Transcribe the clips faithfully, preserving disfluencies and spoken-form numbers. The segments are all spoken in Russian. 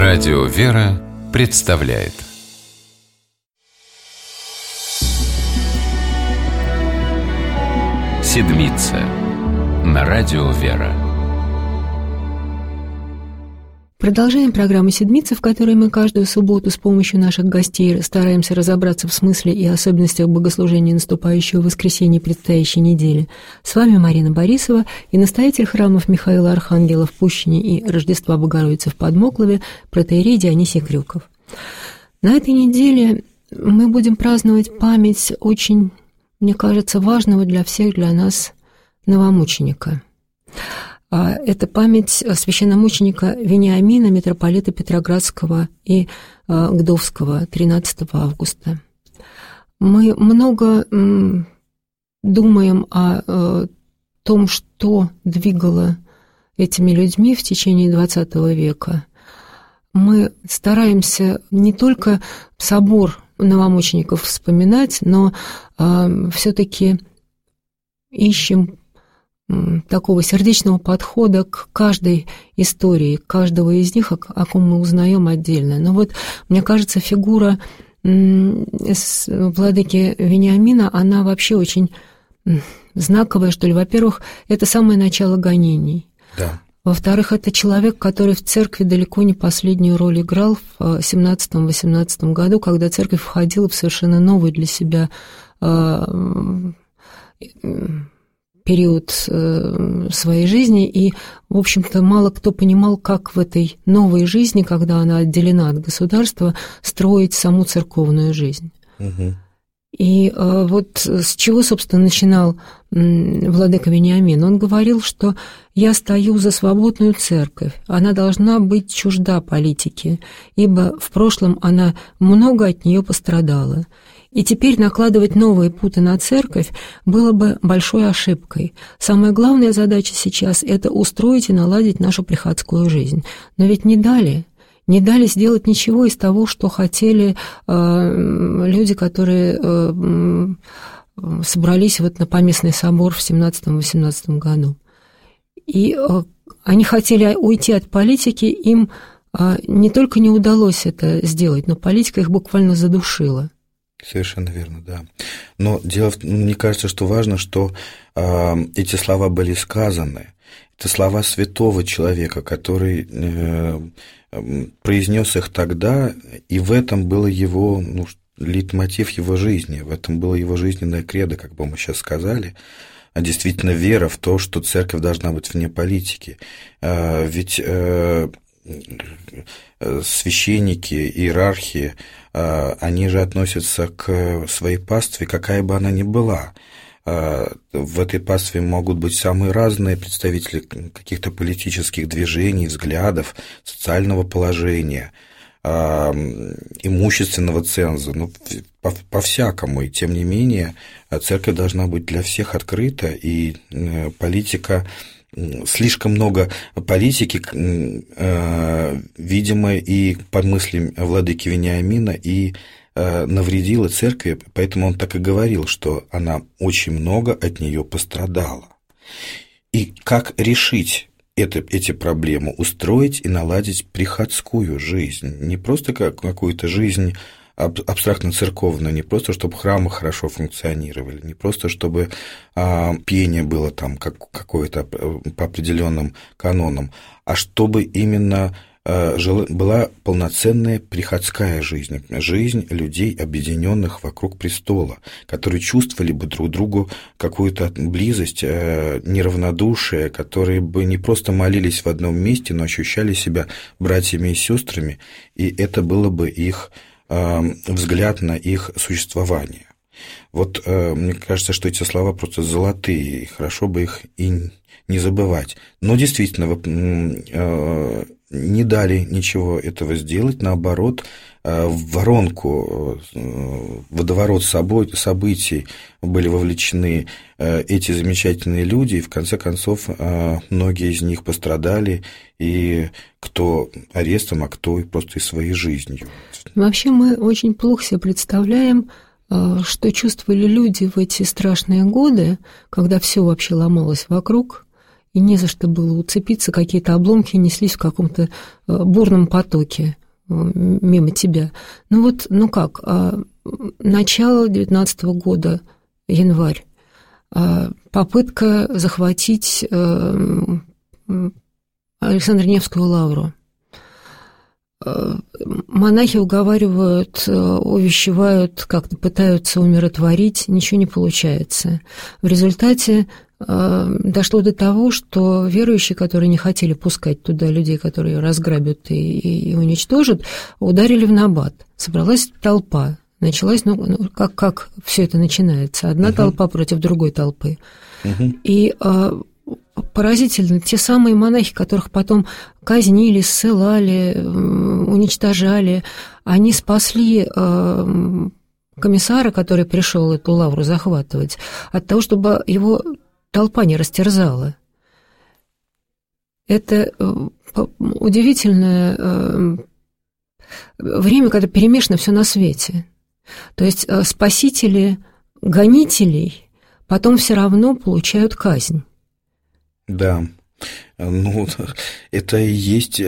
Радио «Вера» представляет «Седмица» на Радио «Вера». Продолжаем программу «Седмица», в которой мы каждую субботу с помощью наших гостей стараемся разобраться в смысле и особенностях богослужения наступающего воскресенья предстоящей недели. С вами Марина Борисова и настоятель храмов Михаила Архангела в Пущине и Рождества Богородицы в Подмоклове протоиерей Дионисий Крюков. На этой неделе мы будем праздновать память очень, мне кажется, важного для всех, для нас новомученика. Это память священномученика Вениамина, митрополита Петроградского и Гдовского, тринадцатого августа. Мы много думаем о том, что двигало этими людьми в течение двадцатого века. Мы стараемся не только собор новомучеников вспоминать, но все-таки ищем такого сердечного подхода к каждой истории, каждого из них, о, о ком мы узнаем отдельно. Но вот, мне кажется, фигура владыки Вениамина, она вообще очень знаковая, что ли. Во-первых, это самое начало гонений. Да. Во-вторых, это человек, который в церкви далеко не последнюю роль играл в семнадцатом-восемнадцатом году, когда церковь входила в совершенно новый для себя период своей жизни, и, в общем-то, мало кто понимал, как в этой новой жизни, когда она отделена от государства, строить саму церковную жизнь. Угу. И вот с чего, собственно, начинал владыка Вениамин? Он говорил, что «я стою за свободную церковь, она должна быть чужда политике, ибо в прошлом она много от нее пострадала». И теперь накладывать новые путы на церковь было бы большой ошибкой. Самая главная задача сейчас – это устроить и наладить нашу приходскую жизнь. Но ведь не дали, не дали сделать ничего из того, что хотели э, люди, которые э, собрались вот на поместный собор в семнадцатом-восемнадцатом году. И э, они хотели уйти от политики, им э, не только не удалось это сделать, но политика их буквально задушила. Совершенно верно, да. Но дело, мне кажется, что важно, что э, эти слова были сказаны. Это слова святого человека, который э, произнес их тогда, и в этом было его, ну, лейтмотив его жизни, в этом было его жизненное кредо, как бы мы сейчас сказали, а действительно вера в то, что церковь должна быть вне политики. Э, ведь э, священники, иерархи, они же относятся к своей пастве, какая бы она ни была. В этой пастве могут быть самые разные представители каких-то политических движений, взглядов, социального положения, имущественного ценза, ну, по-всякому. И тем не менее, церковь должна быть для всех открыта, и политика... Слишком много политики, видимо, и по мыслям владыки Вениамина, и навредила церкви, поэтому он так и говорил, что она очень много от нее пострадала. И как решить это, эти проблемы? Устроить и наладить приходскую жизнь, не просто как какую-то жизнь абстрактно-церковную, не просто, чтобы храмы хорошо функционировали, не просто, чтобы а, пение было там как, какое-то по определенным канонам, а чтобы именно а, жила, была полноценная приходская жизнь, жизнь людей, объединенных вокруг престола, которые чувствовали бы друг другу какую-то близость, а, неравнодушие, которые бы не просто молились в одном месте, но ощущали себя братьями и сестрами, и это было бы их взгляд на их существование. Вот мне кажется, что эти слова просто золотые, и хорошо бы их и не забывать. Но действительно, не дали ничего этого сделать, наоборот, в воронку, в водоворот событий были вовлечены эти замечательные люди, и в конце концов многие из них пострадали, и кто арестом, а кто просто и своей жизнью. Вообще мы очень плохо себе представляем, что чувствовали люди в эти страшные годы, когда все вообще ломалось вокруг, и не за что было уцепиться, какие-то обломки неслись в каком-то бурном потоке мимо тебя. Ну вот, ну как, начало девятнадцатого года, январь, попытка захватить Александра Невскую лавру. Монахи уговаривают, увещевают, как-то пытаются умиротворить, ничего не получается. В результате дошло до того, что верующие, которые не хотели пускать туда людей, которые разграбят и, и уничтожат, ударили в набат. Собралась толпа. Началась, ну, как, как все это начинается? Одна угу. толпа против другой толпы. Угу. И а, поразительно, те самые монахи, которых потом казнили, ссылали, уничтожали, они спасли а, комиссара, который пришел эту лавру захватывать, от того, чтобы его толпа не растерзала. Это удивительное время, когда перемешано все на свете. То есть спасители гонителей потом все равно получают казнь. Да, ну это и есть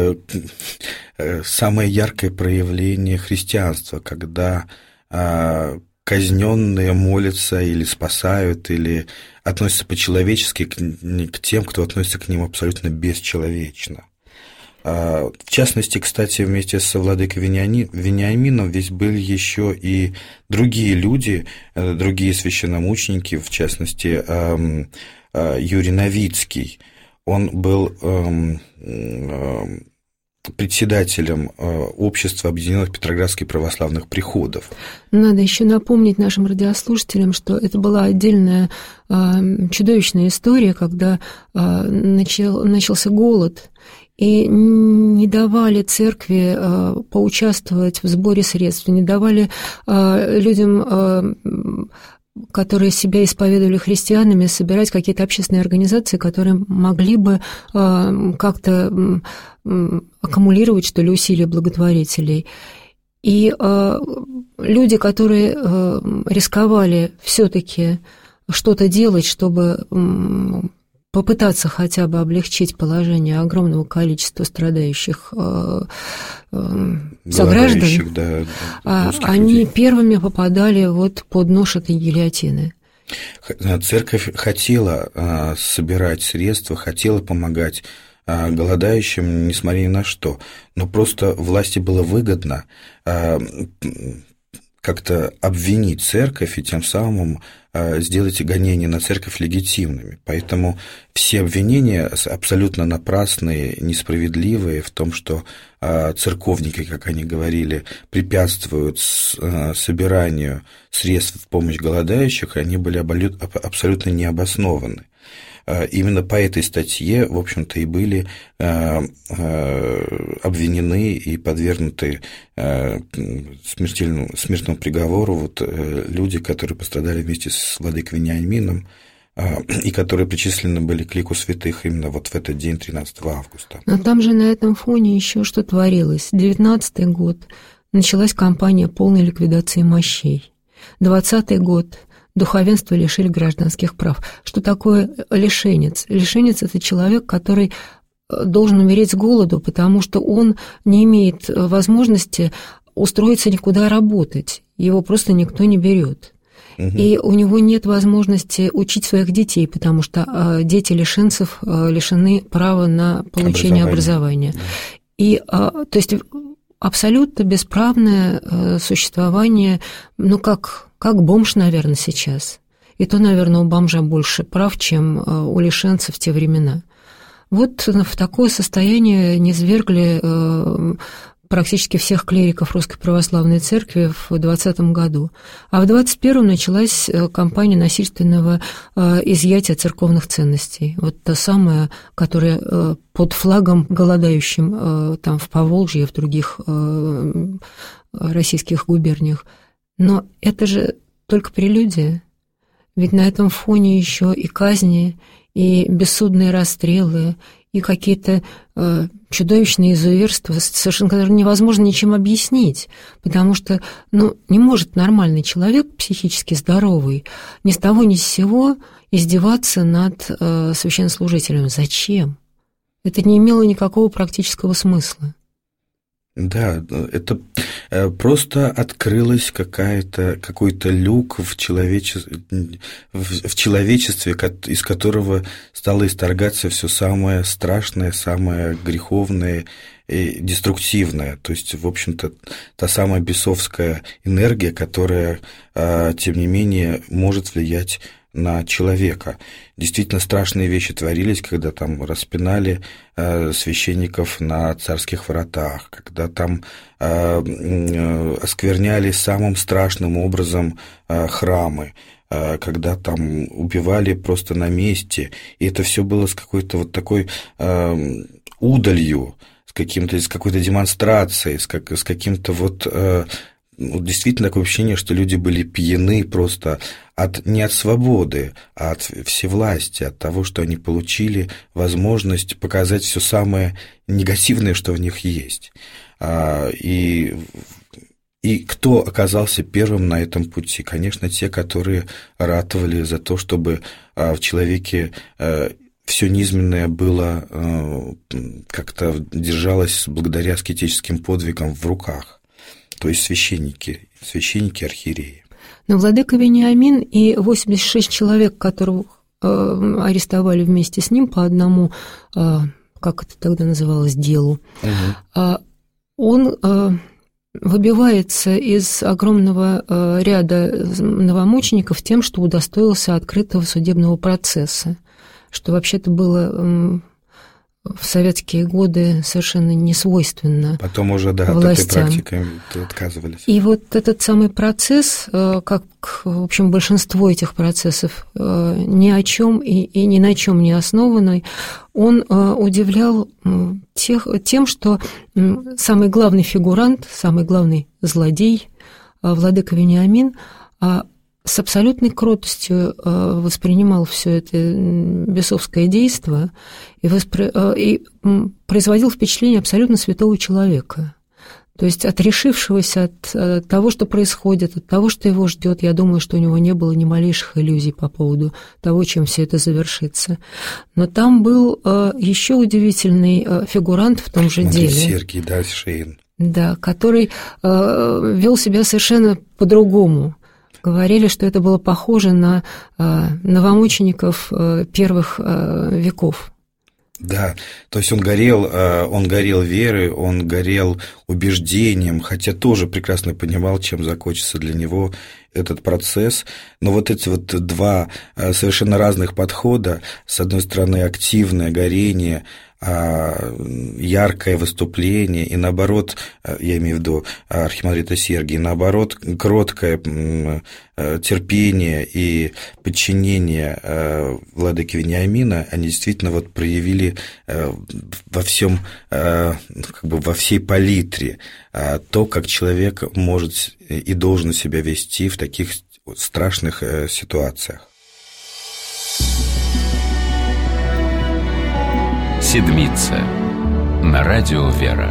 самое яркое проявление христианства, когда казненные молятся или спасают, или относятся по-человечески к, к тем, кто относится к ним абсолютно бесчеловечно. В частности, кстати, вместе со владыкой Вениамином здесь были еще и другие люди, другие священномученики, в частности, Юрий Новицкий. Он был председателем Общества Объединенных Петроградских Православных Приходов. Надо еще напомнить нашим радиослушателям, что это была отдельная чудовищная история, когда начал, начался голод, и не давали церкви поучаствовать в сборе средств, не давали людям, которые себя исповедовали христианами, собирать какие-то общественные организации, которые могли бы как-то аккумулировать, что ли, усилия благотворителей. И люди, которые рисковали все-таки что-то делать, чтобы попытаться хотя бы облегчить положение огромного количества страдающих э, э, сограждан, да, они людей. Первыми попадали вот под нож этой гильотины. Церковь хотела э, собирать средства, хотела помогать э, голодающим, несмотря ни на что, но просто власти было выгодно э, как-то обвинить церковь и тем самым сделать гонения на церковь легитимными. Поэтому все обвинения абсолютно напрасные, несправедливые в том, что церковники, как они говорили, препятствуют собиранию средств в помощь голодающих, они были абсолютно необоснованы. Именно по этой статье, в общем-то, и были обвинены и подвергнуты смертельному, смертному приговору вот люди, которые пострадали вместе с владыкой Вениамином и которые причислены были к лику святых именно вот в этот день, тринадцатого августа. Но там же на этом фоне еще что творилось. девятнадцатый год началась кампания полной ликвидации мощей. двадцатый год духовенство лишили гражданских прав. Что такое лишенец? Лишенец – это человек, который должен умереть с голоду, потому что он не имеет возможности устроиться никуда работать. Его просто никто не берет. Угу. И у него нет возможности учить своих детей, потому что дети лишенцев лишены права на получение образования. образования. Да. И, то есть, абсолютно бесправное существование, ну, как... Как бомж, наверное, сейчас. И то, наверное, у бомжа больше прав, чем у лишенца в те времена. Вот в такое состояние низвергли практически всех клириков Русской Православной Церкви в двадцатом году. А в двадцать первом началась кампания насильственного изъятия церковных ценностей. Вот та самая, которая под флагом голодающим там в Поволжье, в других российских губерниях. Но это же только прелюдия. Ведь на этом фоне еще и казни, и бессудные расстрелы, и какие-то э, чудовищные изуверства, совершенно которые невозможно ничем объяснить, потому что ну, не может нормальный человек, психически здоровый, ни с того ни с сего издеваться над священнослужителем. Зачем? Это не имело никакого практического смысла. Да, это просто открылась какая-то, какой-то люк в, человече... в человечестве, из которого стало исторгаться все самое страшное, самое греховное и деструктивное. То есть, в общем-то, та самая бесовская энергия, которая, тем не менее, может влиять на человека. Действительно страшные вещи творились, когда там распинали э, священников на царских вратах, когда там э, э, оскверняли самым страшным образом э, храмы, э, когда там убивали просто на месте, и это все было с какой-то вот такой э, удалью, с, каким-то, с какой-то демонстрацией, с, как, с каким-то вот... Э, действительно такое ощущение, что люди были пьяны просто от, не от свободы, а от всевластия, от того, что они получили возможность показать все самое негативное, что в них есть. И, и кто оказался первым на этом пути? Конечно, те, которые ратовали за то, чтобы в человеке все низменное было, как-то держалось благодаря аскетическим подвигам в руках. То есть священники, священники, архиереи. Но владыка Вениамин и восемьдесят шесть человек, которых э, арестовали вместе с ним по одному, э, как это тогда называлось, делу, угу. э, он э, выбивается из огромного э, ряда новомучеников тем, что удостоился открытого судебного процесса, что вообще-то было... Э, в советские годы совершенно не свойственно. Потом уже, да, властям. От этой практики отказывались. И вот этот самый процесс, как, в общем, большинство этих процессов, ни о чем и, и ни на чем не основанный, он удивлял тех, тем, что самый главный фигурант, самый главный злодей, владыка Вениамин, с абсолютной кротостью воспринимал все это бесовское действо и, воспри... и производил впечатление абсолютно святого человека. То есть отрешившегося от того, что происходит, от того, что его ждет, я думаю, что у него не было ни малейших иллюзий по поводу того, чем все это завершится. Но там был еще удивительный фигурант в том же деле. Сергий, да, Шейн. Да, который вел себя совершенно по-другому. Говорили, что это было похоже на э, новомучеников э, первых э, веков. Да, то есть он горел, э, он горел верой, он горел убеждением, хотя тоже прекрасно понимал, чем закончится для него этот процесс. Но вот эти вот два совершенно разных подхода, с одной стороны активное горение, яркое выступление, и наоборот, я имею в виду архимандрита Сергия, наоборот, кроткое терпение и подчинение владыки Вениамина, они действительно вот проявили во всем, как бы во всей палитре то, как человек может и должен себя вести в таких страшных ситуациях. Седмица на радио «Вера».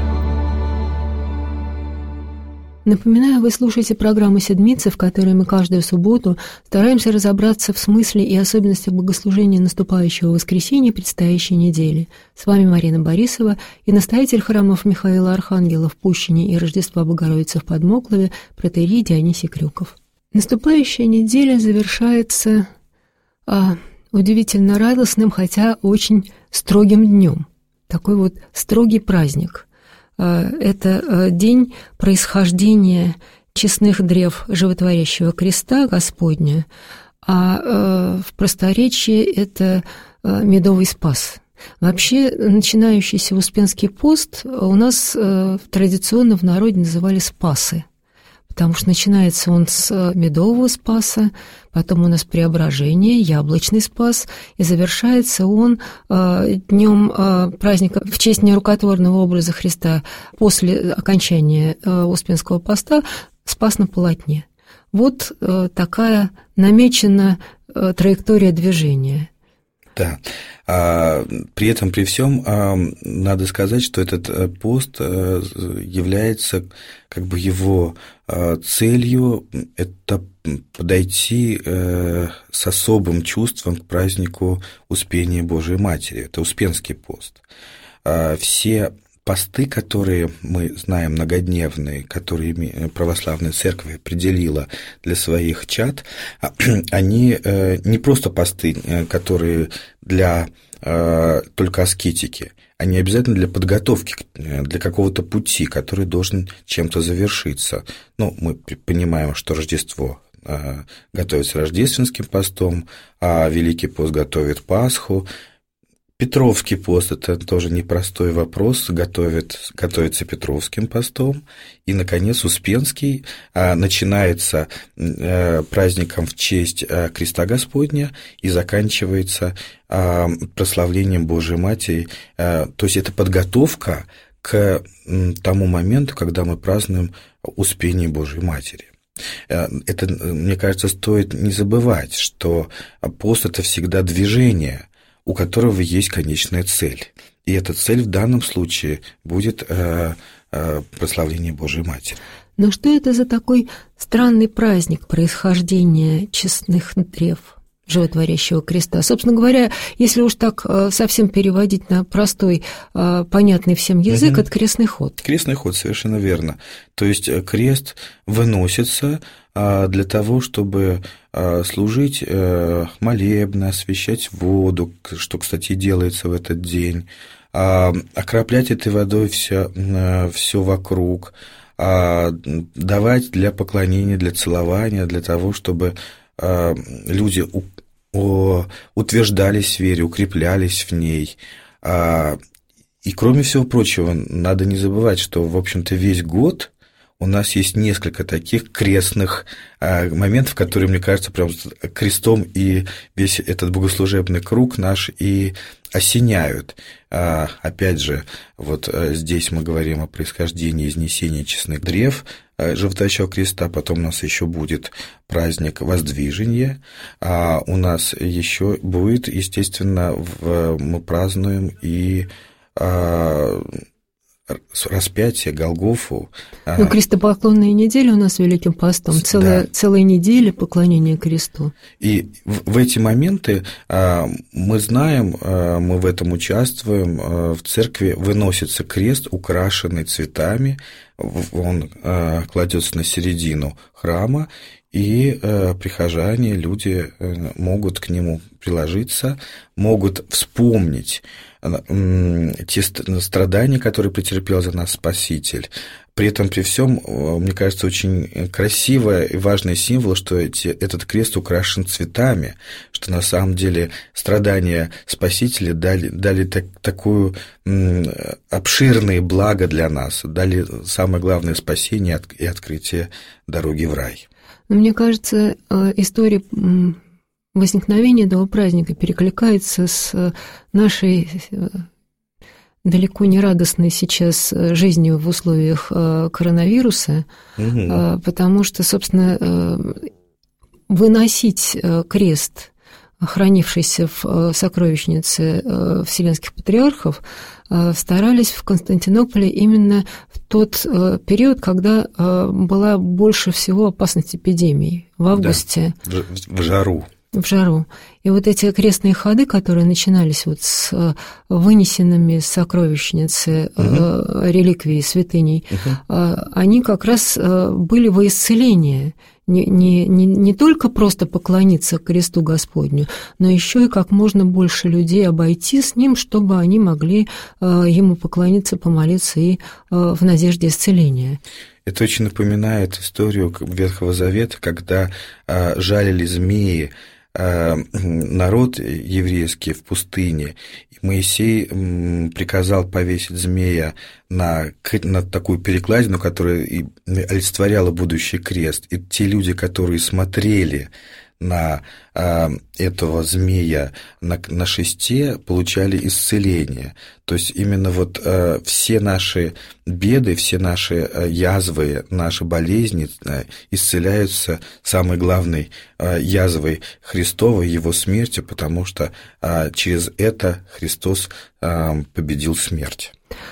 Напоминаю, вы слушаете программу «Седмица», в которой мы каждую субботу стараемся разобраться в смысле и особенностях богослужения наступающего воскресенья предстоящей недели. С вами Марина Борисова и настоятель храмов Михаила Архангела в Пущине и Рождества Богородицы в Подмоклове протоиерей Дионисий Крюков. Наступающая неделя завершается а, удивительно радостным, хотя очень строгим днем. Такой вот строгий праздник. Это день происхождения честных древ животворящего креста Господня, а в просторечии это медовый спас. Вообще, начинающийся Успенский пост у нас традиционно в народе называли спасы, потому что начинается он с медового спаса, потом у нас преображение, яблочный спас, и завершается он э, днем э, праздника в честь нерукотворного образа Христа после окончания э, Успенского поста, спас на полотне. Вот э, такая намечена э, траектория движения. Да. А, при этом, при всем, а, надо сказать, что этот пост является как бы его целью – это подойти с особым чувством к празднику Успения Божией Матери. Это Успенский пост. Все посты, которые мы знаем, многодневные, которые православная церковь определила для своих чад, они не просто посты, которые для только аскетики, они обязательно для подготовки, для какого-то пути, который должен чем-то завершиться. Ну, мы понимаем, что Рождество готовится рождественским постом, а Великий пост готовит Пасху. Петровский пост – это тоже непростой вопрос, готовит, готовится Петровским постом. И, наконец, Успенский начинается праздником в честь Креста Господня и заканчивается прославлением Божией Матери. То есть это подготовка к тому моменту, когда мы празднуем Успение Божией Матери. Это, мне кажется, стоит не забывать, что пост – это всегда движение, у которого есть конечная цель. И эта цель в данном случае будет э, э, прославление Божией Матери. Но что это за такой странный праздник происхождения честных древ животворящего креста? Собственно говоря, если уж так совсем переводить на простой, понятный всем язык, угу. Это крестный ход. Крестный ход, совершенно верно. То есть крест выносится для того, чтобы служить молебно, освящать воду, что, кстати, делается в этот день, окроплять этой водой все, все вокруг, давать для поклонения, для целования, для того, чтобы люди утверждались в вере, укреплялись в ней. И, кроме всего прочего, надо не забывать, что, в общем-то, весь год у нас есть несколько таких крестных моментов, которые, мне кажется, прям крестом и весь этот богослужебный круг наш и осеняют. Опять же, вот здесь мы говорим о происхождении изнесения честных древ животворящего креста, потом у нас еще будет праздник Воздвижения, а у нас еще будет, естественно, мы празднуем и распятие, Голгофу. Ну, крестопоклонная неделя у нас Великим постом, целая, да. целая неделя поклонения кресту. И в, в эти моменты мы знаем, мы в этом участвуем, в церкви выносится крест, украшенный цветами, он кладется на середину храма, и прихожане, люди могут к нему приложиться, могут вспомнить те страдания, которые претерпел за нас Спаситель. При этом, при всем, мне кажется, очень красивый и важный символ, что эти, этот крест украшен цветами, что на самом деле страдания Спасителя дали, дали так, такую обширные блага для нас, дали самое главное спасение и открытие дороги в рай. Мне кажется, история возникновения этого праздника перекликается с нашей далеко не радостной сейчас жизнью в условиях коронавируса, угу. потому что, собственно, выносить крест, хранившийся в сокровищнице Вселенских Патриархов, старались в Константинополе именно в тот период, когда была больше всего опасность эпидемии, в августе. Да, в жару. В жару. И вот эти крестные ходы, которые начинались вот с вынесенными с сокровищницы угу. реликвий, святыней, угу. они как раз были во исцеление. Не, не, не, не только просто поклониться кресту Господню, но еще и как можно больше людей обойти с ним, чтобы они могли ему поклониться, помолиться и в надежде исцеления. Это очень напоминает историю Ветхого Завета, когда жалили змеи народ еврейский в пустыне, и Моисей приказал повесить змея на, на такую перекладину, которая олицетворяла будущий крест, и те люди, которые смотрели на э, этого змея на, на шесте, получали исцеление. То есть именно вот э, все наши беды, все наши э, язвы, наши болезни э, исцеляются самой главной э, язвой Христовой, Его смертью, потому что э, через это Христос э, победил смерть.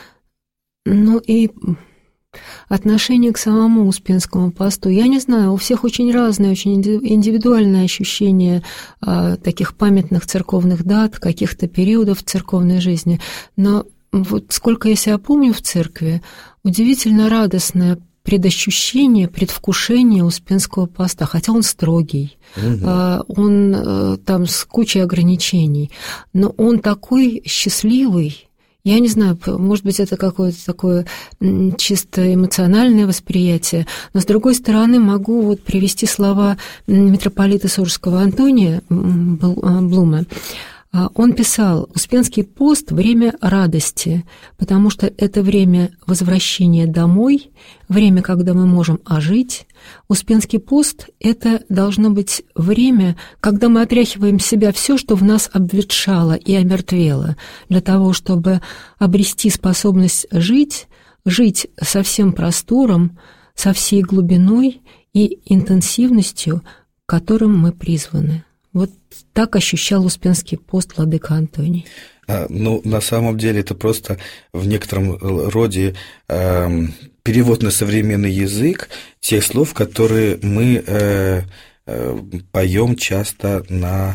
Ну и отношение к самому Успенскому посту. Я не знаю, у всех очень разные, очень индивидуальные ощущения а, таких памятных церковных дат, каких-то периодов церковной жизни. Но вот сколько я себя помню в церкви, удивительно радостное предощущение, предвкушение Успенского поста, хотя он строгий, угу. а, он там с кучей ограничений, но он такой счастливый. Я не знаю, может быть, это какое-то такое чисто эмоциональное восприятие, но, с другой стороны, могу вот привести слова митрополита Сурожского Антония Блума. Он писал: «Успенский пост – время радости, потому что это время возвращения домой, время, когда мы можем ожить. Успенский пост – это должно быть время, когда мы отряхиваем с себя все, что в нас обветшало и омертвело, для того, чтобы обрести способность жить, жить со всем простором, со всей глубиной и интенсивностью, к которым мы призваны». Вот так ощущал Успенский пост владыка Антоний. Ну, на самом деле, это просто в некотором роде э, перевод на современный язык тех слов, которые мы э, э, поем часто на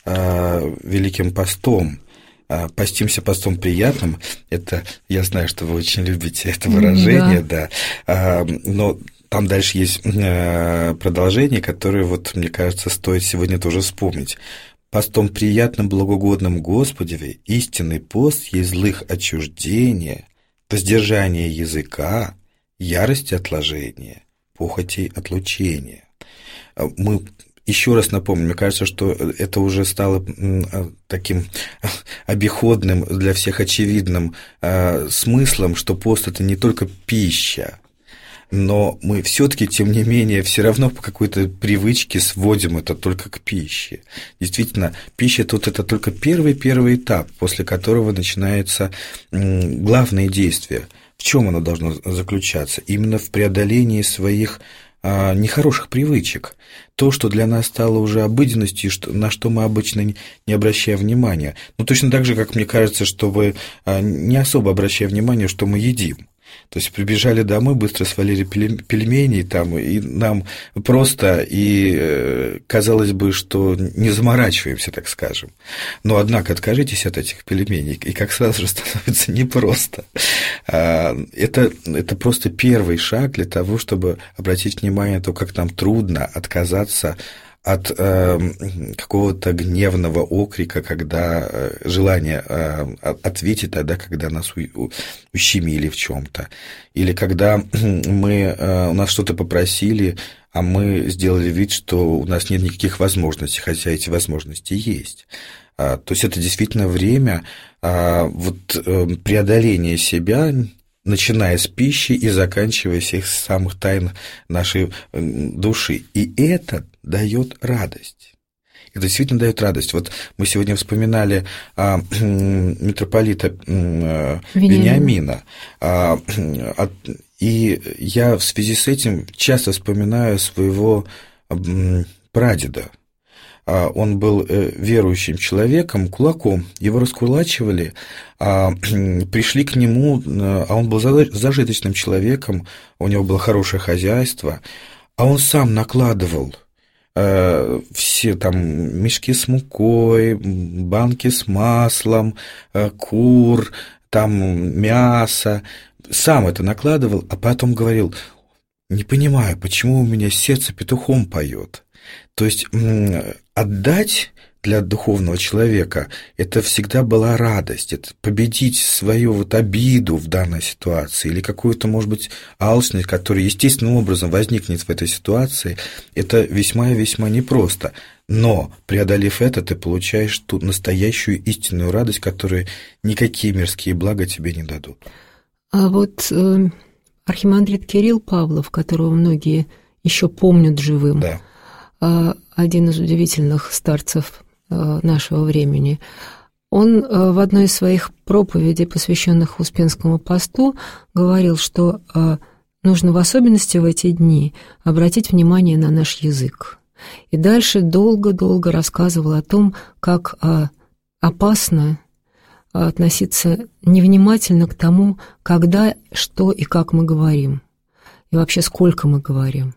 э, Великим постом. «Постимся постом приятным» – это, я знаю, что вы очень любите это выражение, да, да. Но там дальше есть продолжение, которое, вот, мне кажется, стоит сегодня тоже вспомнить. «Постом приятным, благоугодным Господеве истинный пост есть злых отчуждения, воздержание языка, ярости отложения, похотей отлучения». Мы еще раз напомню, мне кажется, что это уже стало таким обиходным, для всех очевидным смыслом, что пост – это не только пища, но мы все-таки, тем не менее, все равно по какой-то привычке сводим это только к пище. Действительно, пища тут – это только первый-первый этап, после которого начинается главное действие. В чем оно должно заключаться? Именно в преодолении своих нехороших привычек. То, что для нас стало уже обыденностью, на что мы обычно не обращаем внимания. Ну, точно так же, как мне кажется, что вы не особо обращая внимание, что мы едим. То есть прибежали домой, быстро свалили пельмени, там, и нам просто, и казалось бы, что не заморачиваемся, так скажем. Но, однако, откажитесь от этих пельменей, и как сразу же становится непросто. Это, это просто первый шаг для того, чтобы обратить внимание на то, как нам трудно отказаться от э, какого-то гневного окрика, когда э, желание э, ответить тогда, когда нас у, ущемили в чем-то, или когда мы, э, у нас что-то попросили, а мы сделали вид, что у нас нет никаких возможностей, хотя эти возможности есть. А, то есть это действительно время а, вот, э, преодоления себя, начиная с пищи и заканчивая всех самых тайн нашей души. И это дает радость. Это действительно дает радость. Вот мы сегодня вспоминали а, митрополита а, Вениамина. А, а, и я в связи с этим часто вспоминаю своего а, прадеда. Он был верующим человеком, кулаком, его раскулачивали, пришли к нему, а он был зажиточным человеком, у него было хорошее хозяйство, а он сам накладывал все там мешки с мукой, банки с маслом, кур, там мясо, сам это накладывал, а потом говорил: не понимаю, почему у меня сердце петухом поет. То есть отдать для духовного человека это всегда была радость, это победить свою вот обиду в данной ситуации или какую-то, может быть, алчность, которая естественным образом возникнет в этой ситуации, это весьма и весьма непросто. Но, преодолев это, ты получаешь ту настоящую истинную радость, которую никакие мирские блага тебе не дадут. А вот э, архимандрит Кирилл Павлов, которого многие еще помнят живым, да. один из удивительных старцев нашего времени, он в одной из своих проповедей, посвященных Успенскому посту, говорил, что нужно в особенности в эти дни обратить внимание на наш язык. И дальше долго-долго рассказывал о том, как опасно относиться невнимательно к тому, когда, что и как мы говорим, и вообще сколько мы говорим.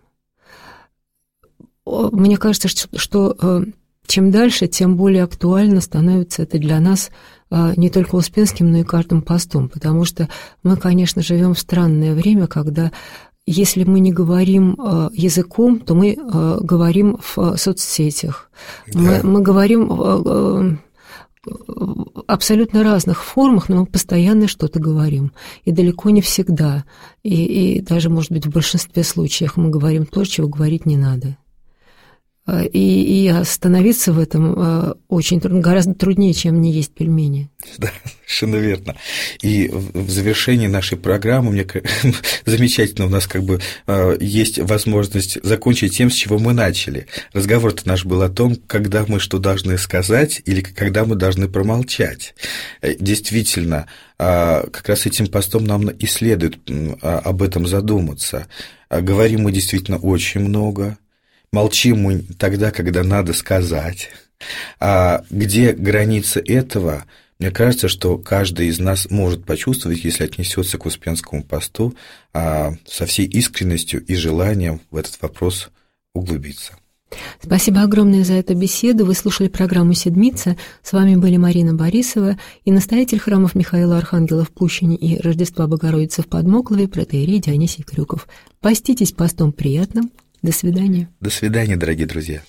Мне кажется, что, что чем дальше, тем более актуально становится это для нас не только Успенским, но и каждым постом, потому что мы, конечно, живем в странное время, когда если мы не говорим языком, то мы говорим в соцсетях, да. мы, мы говорим в абсолютно разных формах, но мы постоянно что-то говорим, и далеко не всегда, и, и даже, может быть, в большинстве случаев мы говорим то, чего говорить не надо. И, и остановиться в этом очень трудно, гораздо труднее, чем не есть пельмени. Да, совершенно верно. И в завершении нашей программы, мне замечательно, у нас как бы есть возможность закончить тем, с чего мы начали. Разговор-то наш был о том, когда мы что должны сказать или когда мы должны промолчать. Действительно, как раз этим постом нам и следует об этом задуматься. Говорим мы действительно очень много. Молчим мы тогда, когда надо сказать. А где граница этого, мне кажется, что каждый из нас может почувствовать, если отнесется к Успенскому посту а, со всей искренностью и желанием в этот вопрос углубиться. Спасибо огромное за эту беседу. Вы слушали программу «Седмица». С вами были Марина Борисова и настоятель храмов Михаила Архангела в Пущине и Рождества Богородицы в Подмоклове протоиерей Дионисий Крюков. Поститесь постом приятным. До свидания. До свидания, дорогие друзья.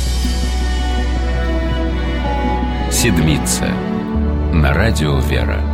Седмица. На радио «Вера».